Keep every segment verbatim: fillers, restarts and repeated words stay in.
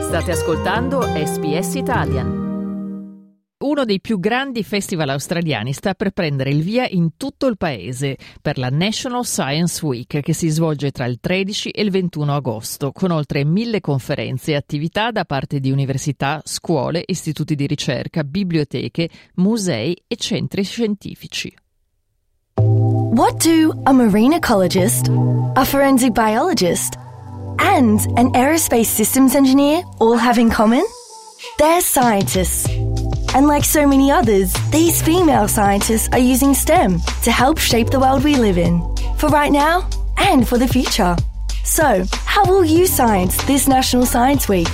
State ascoltando S B S Italian. Uno dei più grandi festival australiani sta per prendere il via in tutto il paese per la National Science Week, che si svolge tra il tredici e il ventuno agosto, con oltre mille conferenze e attività da parte di università, scuole, istituti di ricerca, biblioteche, musei e centri scientifici. What do a marine ecologist, a forensic biologist, and an aerospace systems engineer all have in common? They're scientists. And like so many others, these female scientists are using STEM to help shape the world we live in, for right now and for the future. So, how will you science this National Science Week?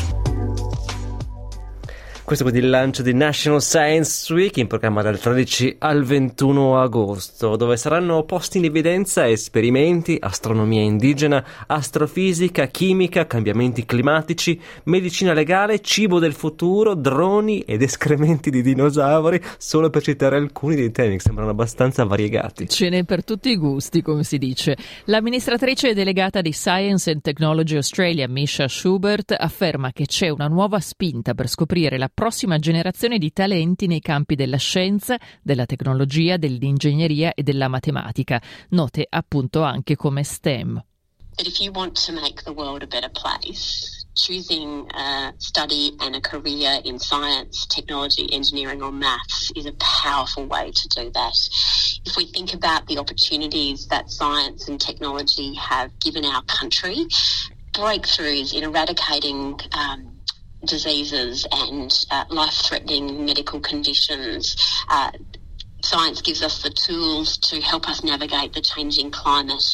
Questo è quindi il lancio di National Science Week, in programma dal tredici al ventuno agosto, dove saranno posti in evidenza esperimenti, astronomia indigena, astrofisica, chimica, cambiamenti climatici, medicina legale, cibo del futuro, droni ed escrementi di dinosauri, solo per citare alcuni dei temi che sembrano abbastanza variegati. Ce n'è per tutti i gusti, come si dice. L'amministratrice delegata di Science and Technology Australia, Misha Schubert, afferma che c'è una nuova spinta per scoprire la prossima generazione di talenti nei campi della scienza, della tecnologia, dell'ingegneria e della matematica, note appunto anche come STEM. But if you want to make the world a better place, choosing a study and a career in science, technology, engineering or maths is a powerful way to do that. If we think about the opportunities that science and technology have given our country, breakthroughs in eradicating um, diseases and uh, life-threatening medical conditions. Uh, science gives us the tools to help us navigate the changing climate.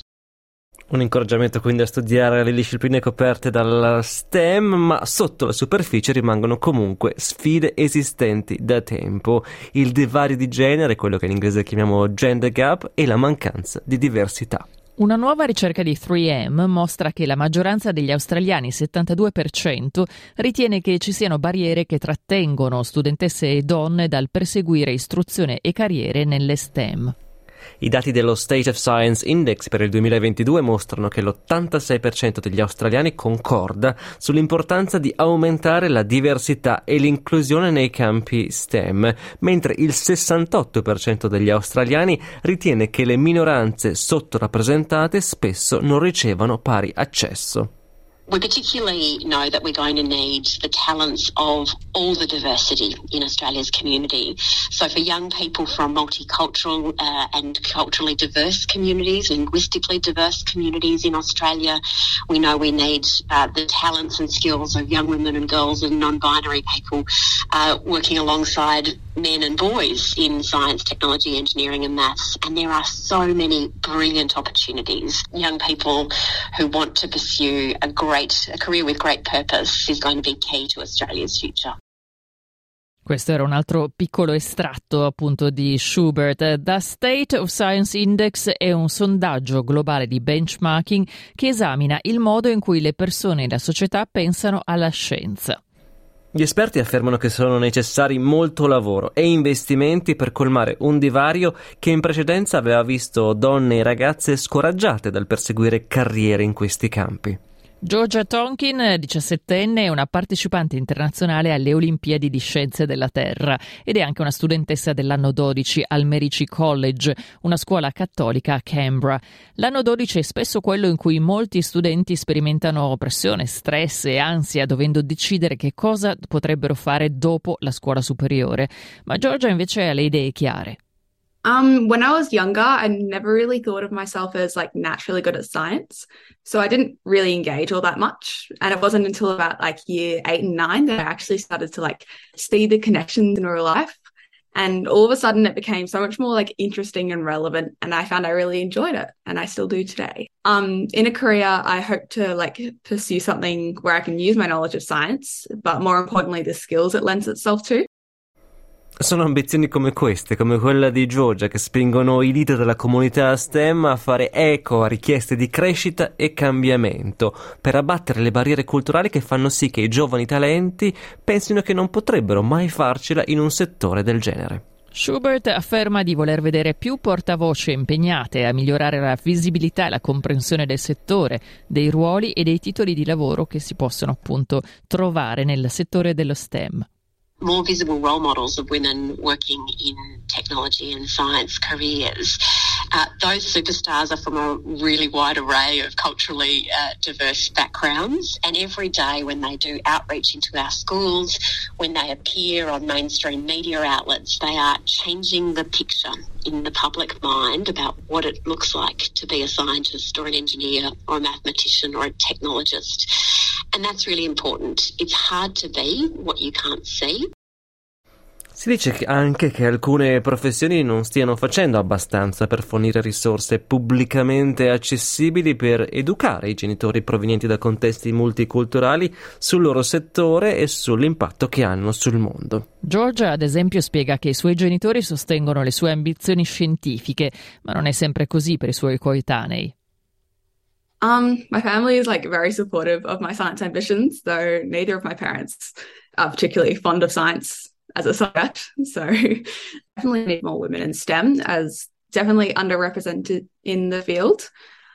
Un incoraggiamento quindi a studiare le discipline coperte dalla STEM, ma sotto la superficie rimangono comunque sfide esistenti da tempo. Il divario di genere, quello che in inglese chiamiamo gender gap, e la mancanza di diversità. Una nuova ricerca di tre M mostra che la maggioranza degli australiani, settantadue per cento, ritiene che ci siano barriere che trattengono studentesse e donne dal perseguire istruzione e carriere nelle STEM. I dati dello State of Science Index per il duemilaventidue mostrano che l'ottantasei per cento degli australiani concorda sull'importanza di aumentare la diversità e l'inclusione nei campi STEM, mentre il sessantotto per cento degli australiani ritiene che le minoranze sottorappresentate spesso non ricevano pari accesso. We particularly know that we're going to need the talents of all the diversity in Australia's community. So for young people from multicultural uh, and culturally diverse communities, linguistically diverse communities in Australia, we know we need uh, the talents and skills of young women and girls and non-binary people uh, working alongside men and boys in science, technology, engineering and maths. And there are so many brilliant opportunities. Young people who want to pursue a great a career with great purpose is going to be key to Australia's future. Questo era un altro piccolo estratto appunto di Schubert. The State of Science Index è un sondaggio globale di benchmarking che esamina il modo in cui le persone e la società pensano alla scienza. Gli esperti affermano che sono necessari molto lavoro e investimenti per colmare un divario che in precedenza aveva visto donne e ragazze scoraggiate dal perseguire carriere in questi campi. Georgia Tonkin, diciassettenne, è una partecipante internazionale alle Olimpiadi di Scienze della Terra ed è anche una studentessa dell'anno dodici al Merici College, una scuola cattolica a Canberra. L'anno dodici è spesso quello in cui molti studenti sperimentano pressione, stress e ansia, dovendo decidere che cosa potrebbero fare dopo la scuola superiore. Ma Georgia invece ha le idee chiare. Um, when I was younger, I never really thought of myself as like naturally good at science. So I didn't really engage all that much. And it wasn't until about like year eight and nine that I actually started to like see the connections in real life. And all of a sudden it became so much more like interesting and relevant. And I found I really enjoyed it. And I still do today. Um, in a career, I hope to like pursue something where I can use my knowledge of science, but more importantly, the skills it lends itself to. Sono ambizioni come queste, come quella di Georgia, che spingono i leader della comunità STEM a fare eco a richieste di crescita e cambiamento, per abbattere le barriere culturali che fanno sì che i giovani talenti pensino che non potrebbero mai farcela in un settore del genere. Schubert afferma di voler vedere più portavoce impegnate a migliorare la visibilità e la comprensione del settore, dei ruoli e dei titoli di lavoro che si possono appunto trovare nel settore dello STEM. More visible role models of women working in technology and science careers. Uh, those superstars are from a really wide array of culturally uh, diverse backgrounds, and every day when they do outreach into our schools, when they appear on mainstream media outlets, they are changing the picture in the public mind about what it looks like to be a scientist or an engineer or a mathematician or a technologist. And that's really important. It's hard to be what you can't see. Si dice anche che alcune professioni non stiano facendo abbastanza per fornire risorse pubblicamente accessibili per educare i genitori provenienti da contesti multiculturali sul loro settore e sull'impatto che hanno sul mondo. Georgia, ad esempio, spiega che i suoi genitori sostengono le sue ambizioni scientifiche, ma non è sempre così per i suoi coetanei. Um, my family is like very supportive of my science ambitions, though neither of my parents are particularly fond of science as a subject. So definitely need more women in STEM, as definitely underrepresented in the field.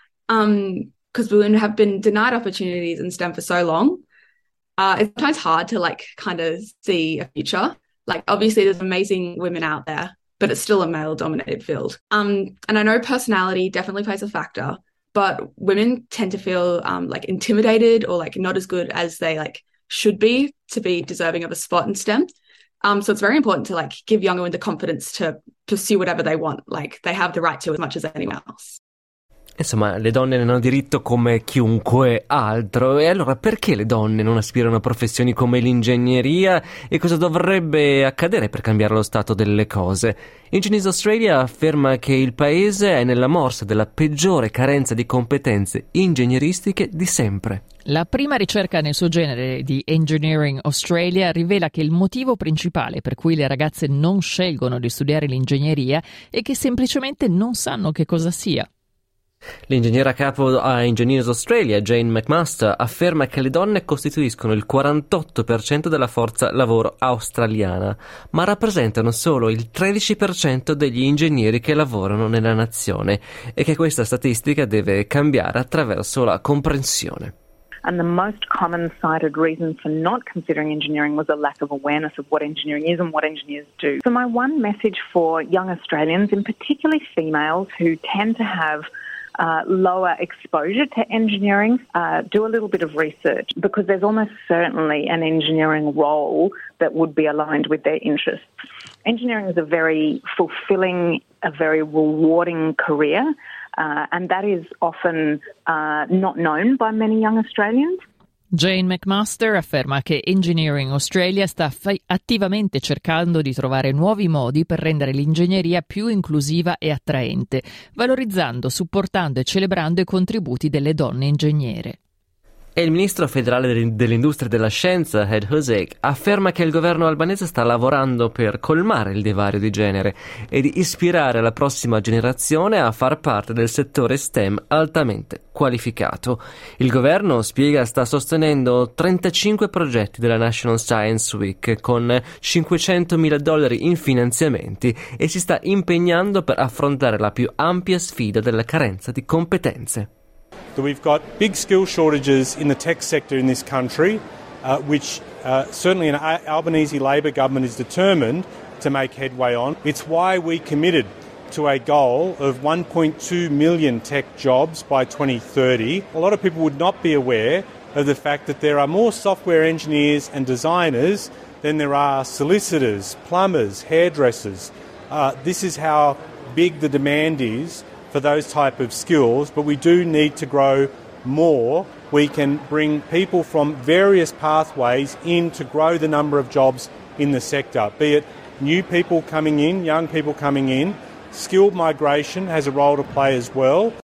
Um, because women have been denied opportunities in STEM for so long. Uh, it's sometimes hard to like kind of see a future. Like obviously there's amazing women out there, but it's still a male dominated field. Um, and I know personality definitely plays a factor, but women tend to feel um, like intimidated or like not as good as they like should be to be deserving of a spot in STEM. Um, so it's very important to like give young women the confidence to pursue whatever they want. Like they have the right to as much as anyone else. Insomma, le donne ne hanno diritto come chiunque altro. E allora perché le donne non aspirano a professioni come l'ingegneria e cosa dovrebbe accadere per cambiare lo stato delle cose? Engineers Australia afferma che il paese è nella morsa della peggiore carenza di competenze ingegneristiche di sempre. La prima ricerca nel suo genere di Engineering Australia rivela che il motivo principale per cui le ragazze non scelgono di studiare l'ingegneria è che semplicemente non sanno che cosa sia. L'ingegnera capo a Engineers Australia, Jane McMaster, afferma che le donne costituiscono il quarantotto per cento della forza lavoro australiana, ma rappresentano solo il tredici per cento degli ingegneri che lavorano nella nazione e che questa statistica deve cambiare attraverso la comprensione. And the most common cited reason for not considering engineering was a lack of awareness of what engineering is and what engineers do. So my one message for young Australians, and particularly females who tend to have Uh, lower exposure to engineering, uh, do a little bit of research, because there's almost certainly an engineering role that would be aligned with their interests. Engineering is a very fulfilling, a very rewarding career, uh, and that is often uh, not known by many young Australians. Jane McMaster afferma che Engineering Australia sta fa- attivamente cercando di trovare nuovi modi per rendere l'ingegneria più inclusiva e attraente, valorizzando, supportando e celebrando i contributi delle donne ingegnere. E il ministro federale dell'industria e della scienza, Ed Husic, afferma che il governo albanese sta lavorando per colmare il divario di genere e di ispirare la prossima generazione a far parte del settore STEM altamente qualificato. Il governo, spiega, sta sostenendo trentacinque progetti della National Science Week con cinquecentomila dollari in finanziamenti e si sta impegnando per affrontare la più ampia sfida della carenza di competenze. That we've got big skill shortages in the tech sector in this country, uh, which uh, certainly an Albanese Labor government is determined to make headway on. It's why we committed to a goal of one point two million tech jobs by twenty thirty. A lot of people would not be aware of the fact that there are more software engineers and designers than there are solicitors, plumbers, hairdressers. Uh, this is how big the demand is for those type of skills, but we do need to grow more. We can bring people from various pathways in to grow the number of jobs in the sector, be it new people coming in, young people coming in. Skilled migration has a role to play as well.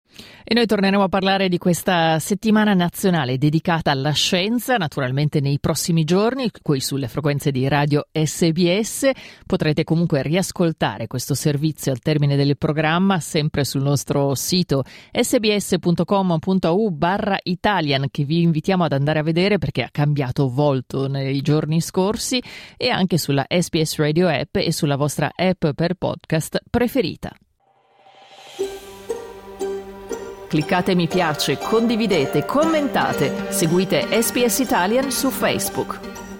E noi torneremo a parlare di questa settimana nazionale dedicata alla scienza, naturalmente nei prossimi giorni, qui sulle frequenze di Radio S B S. Potrete comunque riascoltare questo servizio al termine del programma sempre sul nostro sito sbs.com.au barra Italian, che vi invitiamo ad andare a vedere perché ha cambiato volto nei giorni scorsi, e anche sulla S B S Radio app e sulla vostra app per podcast preferita. Cliccate mi piace, condividete, commentate, seguite S B S Italian su Facebook.